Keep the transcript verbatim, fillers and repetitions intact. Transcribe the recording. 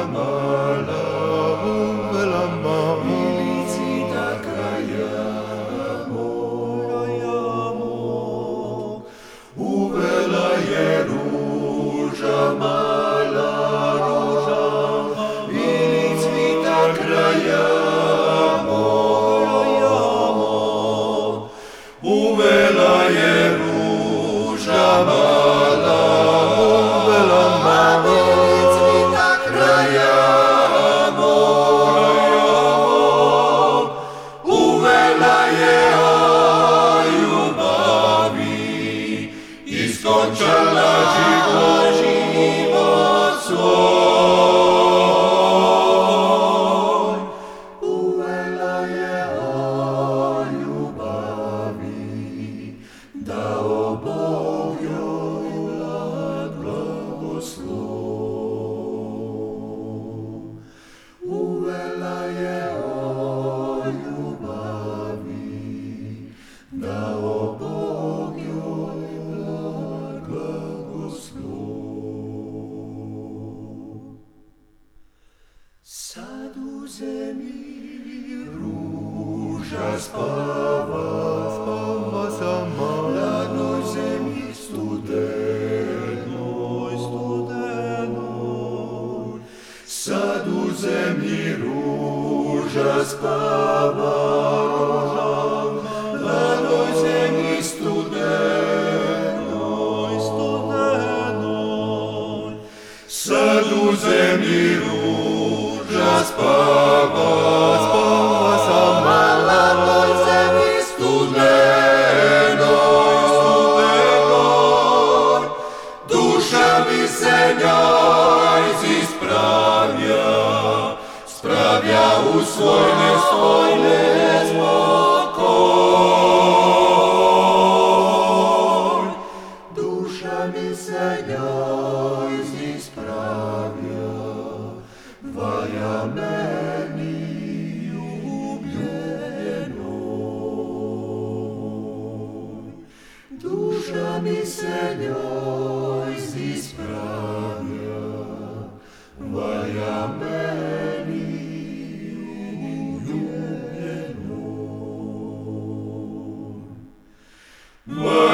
mala, uvela mala, milicita krajamo, uvela je ruža mala, ruža, milicita krajamo, uvela je ruža mala, uvela mala, milicita krajamo, uvela je a ljubavi, iskončala život svoj. Uvela je a ljubavi, dao Bog joj blagoslov. Uvela je o ljubavi, dao Bog joj blagoslov. Sad u zemlji ruža spava, spava sama, na noj zemlji studenoj, studenoj. Sad u zemlji ruža spava, na noj zemlji studenoj, studenoj. Sad u zemlji ruža spava, spava sama, na noj zemlji studenoj, studenoj. Duša mi se njoj ispravlja, spravlja u svoj nespoj, nespokoj. Duša mi se njoj ispravlja, valja meni ljubljenoj. Duša mi se njoj ispravlja, valja meni ljubljenoj.